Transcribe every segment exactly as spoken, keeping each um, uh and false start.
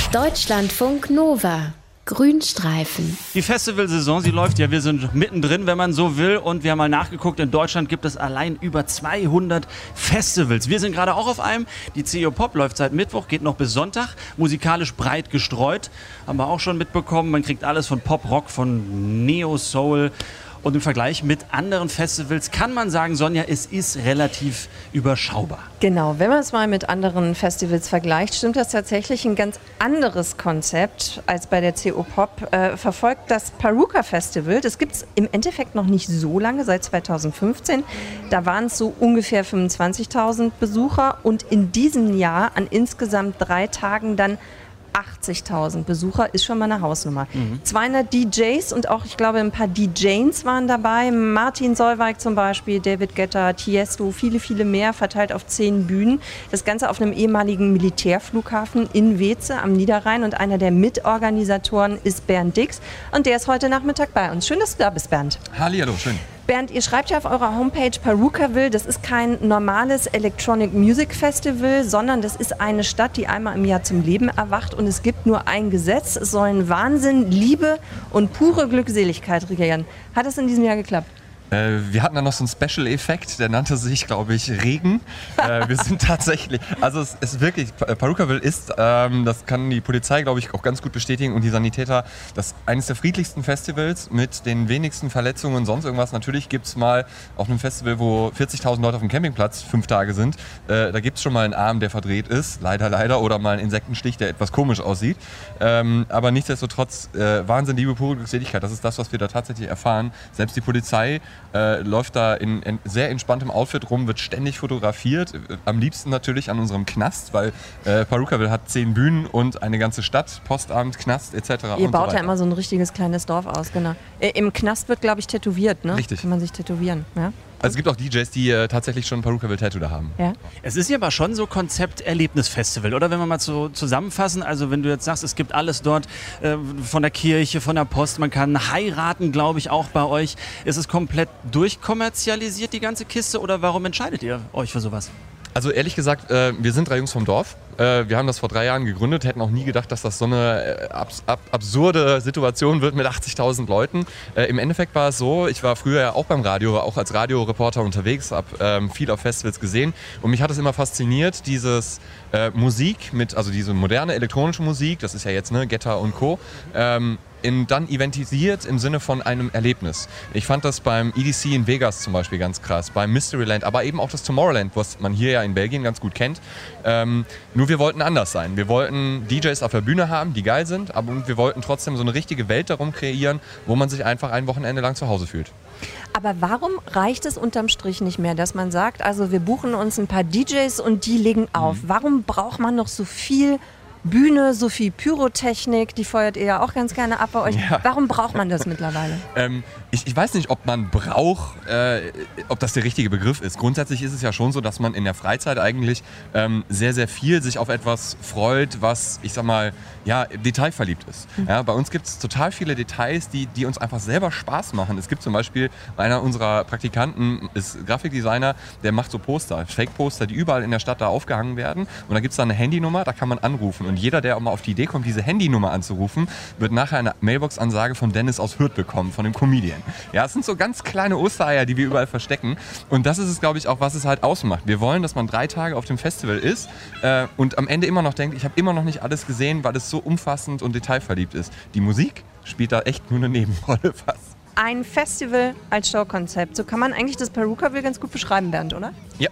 Deutschlandfunk Nova. Grünstreifen. Die Festivalsaison, sie läuft ja, wir sind mittendrin, wenn man so will, und wir haben mal nachgeguckt, in Deutschland gibt es allein über zweihundert Festivals. Wir sind gerade auch auf einem, die C E O Pop läuft seit Mittwoch, geht noch bis Sonntag, musikalisch breit gestreut, haben wir auch schon mitbekommen, man kriegt alles von Pop, Rock, von Neo, Soul. Und im Vergleich mit anderen Festivals kann man sagen, Sonja, es ist relativ überschaubar. Genau, wenn man es mal mit anderen Festivals vergleicht, stimmt das tatsächlich. Ein ganz anderes Konzept als bei der C E O Pop äh, verfolgt das Paruka Festival. Das gibt es im Endeffekt noch nicht so lange, seit zweitausendfünfzehn. Da waren es so ungefähr fünfundzwanzigtausend Besucher und in diesem Jahr an insgesamt drei Tagen dann achtzigtausend Besucher, ist schon mal eine Hausnummer. Mhm. zweihundert D Js und auch, ich glaube, ein paar D Js waren dabei. Martin Solveig zum Beispiel, David Guetta, Tiesto, viele, viele mehr, verteilt auf zehn Bühnen. Das Ganze auf einem ehemaligen Militärflughafen in Weeze am Niederrhein. Und einer der Mitorganisatoren ist Bernd Dix. Und der ist heute Nachmittag bei uns. Schön, dass du da bist, Bernd. Hallihallo, schön. Bernd, ihr schreibt ja auf eurer Homepage Parukaville, das ist kein normales Electronic Music Festival, sondern das ist eine Stadt, die einmal im Jahr zum Leben erwacht, und es gibt nur ein Gesetz, es sollen Wahnsinn, Liebe und pure Glückseligkeit regieren. Hat das in diesem Jahr geklappt? Äh, wir hatten da noch so einen Special-Effekt, der nannte sich, glaube ich, Regen. äh, wir sind tatsächlich, also es ist wirklich, Parukaville ist, ähm, das kann die Polizei, glaube ich, auch ganz gut bestätigen, und die Sanitäter, das ist eines der friedlichsten Festivals mit den wenigsten Verletzungen und sonst irgendwas. Natürlich gibt es mal auf einem Festival, wo vierzigtausend Leute auf dem Campingplatz fünf Tage sind, äh, da gibt es schon mal einen Arm, der verdreht ist, leider, leider, oder mal einen Insektenstich, der etwas komisch aussieht. Ähm, aber nichtsdestotrotz, äh, Wahnsinn, Liebe, pure Glückseligkeit, das ist das, was wir da tatsächlich erfahren. Selbst die Polizei Äh, läuft da in, in sehr entspanntem Outfit rum, wird ständig fotografiert. Am liebsten natürlich an unserem Knast, weil äh, Parukaville hat zehn Bühnen und eine ganze Stadt, Postamt, Knast et cetera. Ihr und baut so ja immer so ein richtiges kleines Dorf aus, genau. Äh, Im Knast wird, glaube ich, tätowiert, ne? Richtig. Kann man sich tätowieren, ja? Also es gibt auch D Js, die äh, tatsächlich schon ein Parukaville-Tattoo da haben. Ja. Es ist ja aber schon so Konzept Erlebnisfestival, oder? Wenn wir mal so zusammenfassen, also wenn du jetzt sagst, es gibt alles dort, äh, von der Kirche, von der Post, man kann heiraten, glaube ich, auch bei euch. Ist es komplett durchkommerzialisiert, die ganze Kiste, oder warum entscheidet ihr euch für sowas? Also ehrlich gesagt, äh, wir sind drei Jungs vom Dorf. Äh, wir haben das vor drei Jahren gegründet, hätten auch nie gedacht, dass das so eine äh, abs- ab- absurde Situation wird mit achtzigtausend Leuten. Äh, Im Endeffekt war es so, ich war früher ja auch beim Radio, war auch als Radioreporter unterwegs, habe ähm, viel auf Festivals gesehen, und mich hat es immer fasziniert, dieses äh, Musik mit, also diese moderne elektronische Musik, das ist ja jetzt, ne, Guetta und Co., ähm, In, dann eventisiert im Sinne von einem Erlebnis. Ich fand das beim E D C in Vegas zum Beispiel ganz krass, beim Mysteryland, aber eben auch das Tomorrowland, was man hier ja in Belgien ganz gut kennt. Ähm, nur wir wollten anders sein. Wir wollten D Js auf der Bühne haben, die geil sind, aber wir wollten trotzdem so eine richtige Welt darum kreieren, wo man sich einfach ein Wochenende lang zu Hause fühlt. Aber warum reicht es unterm Strich nicht mehr, dass man sagt, also wir buchen uns ein paar D Js und die legen auf? Mhm. Warum braucht man noch so viel Bühne, so viel Pyrotechnik, die feuert ihr ja auch ganz gerne ab bei euch. Ja. Warum braucht man das mittlerweile? ähm, ich, ich weiß nicht, ob man braucht, äh, ob das der richtige Begriff ist. Grundsätzlich ist es ja schon so, dass man in der Freizeit eigentlich ähm, sehr, sehr viel sich auf etwas freut, was, ich sag mal, ja, detailverliebt ist. Mhm. Ja, bei uns gibt es total viele Details, die, die uns einfach selber Spaß machen. Es gibt zum Beispiel, einer unserer Praktikanten ist Grafikdesigner, der macht so Poster, Fake-Poster, die überall in der Stadt da aufgehangen werden. Und da gibt es da eine Handynummer, da kann man anrufen. Und jeder, der auch mal auf die Idee kommt, diese Handynummer anzurufen, wird nachher eine Mailbox-Ansage von Dennis aus Hürth bekommen, von dem Comedian. Ja, es sind so ganz kleine Ostereier, die wir überall verstecken. Und das ist es, glaube ich, auch, was es halt ausmacht. Wir wollen, dass man drei Tage auf dem Festival ist äh, und am Ende immer noch denkt, ich habe immer noch nicht alles gesehen, weil es so umfassend und detailverliebt ist. Die Musik spielt da echt nur eine Nebenrolle fast. Ein Festival als Showkonzept, so kann man eigentlich das Parukaville ganz gut beschreiben, Bernd, oder? Ja.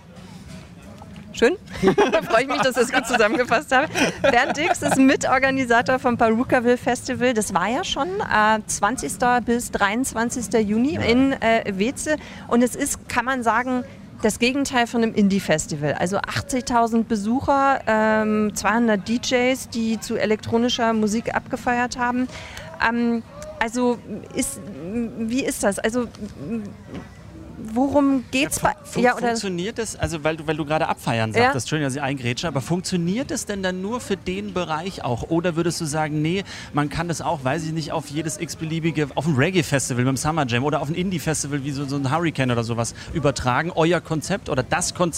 Schön. Da freue ich mich, dass ich das gut zusammengefasst habe. Bernd Dix ist Mitorganisator vom Parukaville Festival. Das war ja schon äh, zwanzigsten bis dreiundzwanzigsten Juni in äh, Weeze. Und es ist, kann man sagen, das Gegenteil von einem Indie-Festival. Also achtzigtausend Besucher, ähm, zweihundert D Js, die zu elektronischer Musik abgefeiert haben. Ähm, also ist, wie ist das? Also worum geht's ja, bei... Fun- ja, oder funktioniert das, also weil du, weil du gerade abfeiern sagst, ja. das ist schön, dass ich eingrätsche, aber funktioniert es denn dann nur für den Bereich auch? Oder würdest du sagen, nee, man kann das auch, weiß ich nicht, auf jedes x-beliebige, auf ein Reggae-Festival mit dem Summer Jam oder auf ein Indie-Festival wie so, so ein Hurricane oder sowas übertragen? Euer Konzept oder das Konzept?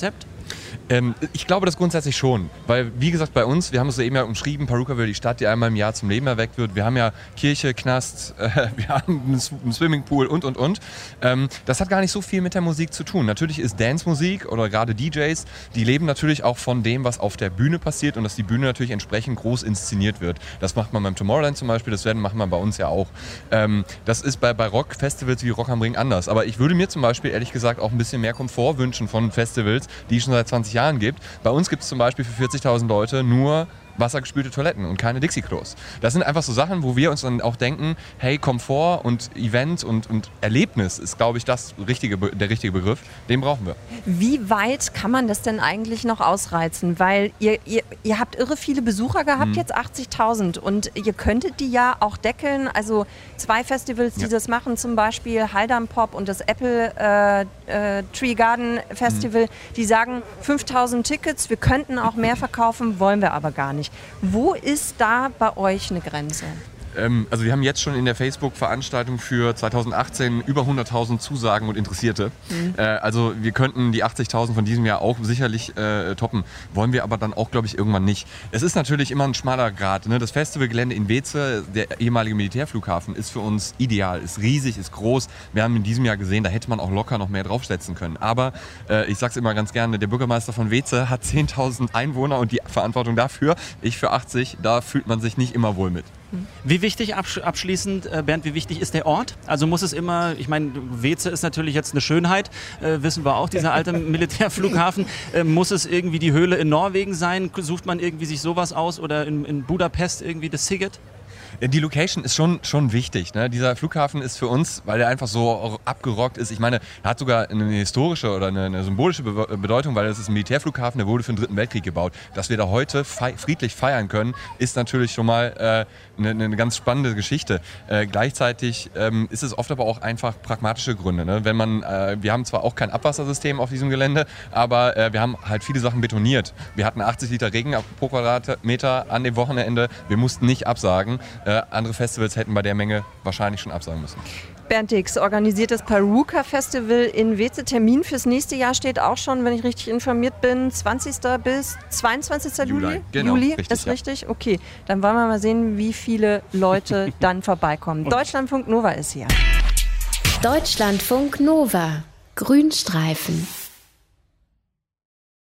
Ähm, ich glaube das grundsätzlich schon, weil wie gesagt bei uns, wir haben es eben ja umschrieben, Perukaville, die Stadt, die einmal im Jahr zum Leben erweckt wird. Wir haben ja Kirche, Knast, äh, wir haben einen Swimmingpool und und und. Ähm, das hat gar nicht so viel mit der Musik zu tun. Natürlich ist Dance-Musik oder gerade D Js, die leben natürlich auch von dem, was auf der Bühne passiert und dass die Bühne natürlich entsprechend groß inszeniert wird. Das macht man beim Tomorrowland zum Beispiel, das werden machen wir bei uns ja auch. Ähm, das ist bei, bei Rock-Festivals wie Rock am Ring anders. Aber ich würde mir zum Beispiel ehrlich gesagt auch ein bisschen mehr Komfort wünschen von Festivals, die schon seit zwanzig Jahren gibt. Bei uns gibt es zum Beispiel für vierzigtausend Leute nur wassergespülte Toiletten und keine Dixie-Klos. Das sind einfach so Sachen, wo wir uns dann auch denken, hey, Komfort und Event und, und Erlebnis ist, glaube ich, das richtige, der richtige Begriff. Den brauchen wir. Wie weit kann man das denn eigentlich noch ausreizen? Weil ihr, ihr, ihr habt irre viele Besucher gehabt, hm. jetzt achtzigtausend. Und ihr könntet die ja auch deckeln. Also zwei Festivals, die ja. das machen, zum Beispiel Haldam Pop und das Apple äh, äh, Tree Garden Festival, hm. die sagen fünftausend Tickets, wir könnten auch mehr verkaufen, wollen wir aber gar nicht. Wo ist da bei euch eine Grenze? Ähm, also wir haben jetzt schon in der Facebook-Veranstaltung für zweitausendachtzehn über hunderttausend Zusagen und Interessierte. Mhm. Äh, also wir könnten die achtzigtausend von diesem Jahr auch sicherlich äh, toppen. Wollen wir aber dann auch, glaube ich, irgendwann nicht. Es ist natürlich immer ein schmaler Grat. Ne? Das Festivalgelände in Weeze, der ehemalige Militärflughafen, ist für uns ideal, ist riesig, ist groß. Wir haben in diesem Jahr gesehen, da hätte man auch locker noch mehr draufsetzen können. Aber äh, ich sage es immer ganz gerne, der Bürgermeister von Weeze hat zehntausend Einwohner und die Verantwortung dafür. Ich für achtzig, da fühlt man sich nicht immer wohl mit. Wie wichtig, abschließend, Bernd, wie wichtig ist der Ort? Also muss es immer, ich meine, Weeze ist natürlich jetzt eine Schönheit, äh, wissen wir auch, dieser alte Militärflughafen. Äh, muss es irgendwie die Höhle in Norwegen sein? Sucht man irgendwie sich sowas aus oder in, in Budapest irgendwie das Sziget? Die Location ist schon, schon wichtig. Ne? Dieser Flughafen ist für uns, weil er einfach so abgerockt ist. Ich meine, er hat sogar eine historische oder eine, eine symbolische Be- Bedeutung, weil es ist ein Militärflughafen, der wurde für den Dritten Weltkrieg gebaut. Dass wir da heute fei- friedlich feiern können, ist natürlich schon mal äh, eine, eine ganz spannende Geschichte. Äh, gleichzeitig ähm, ist es oft aber auch einfach pragmatische Gründe. Ne? Wenn man, äh, wir haben zwar auch kein Abwassersystem auf diesem Gelände, aber äh, wir haben halt viele Sachen betoniert. Wir hatten achtzig Liter Regen pro Quadratmeter an dem Wochenende. Wir mussten nicht absagen. Äh, andere Festivals hätten bei der Menge wahrscheinlich schon absagen müssen. Bernd Dix organisiert das Paruka Festival in Weeze. Termin fürs nächste Jahr steht auch schon, wenn ich richtig informiert bin, zwanzigsten bis zweiundzwanzigsten Juli. Juli, genau, Juli richtig, ist ja. richtig? Okay, dann wollen wir mal sehen, wie viele Leute dann vorbeikommen. Deutschlandfunk Nova ist hier. Deutschlandfunk Nova. Grünstreifen.